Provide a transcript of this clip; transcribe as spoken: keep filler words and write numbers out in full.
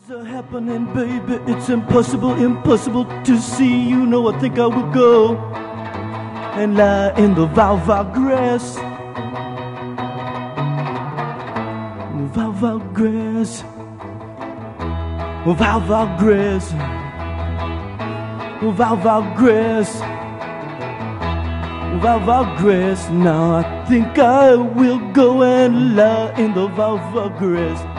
Things are happening, baby. It's impossible, impossible to see. You know, I think I will go and lie in the Valva grass. Valva grass. Valva grass. Valva grass. Valva grass. Now I think I will go and lie in the Valva grass.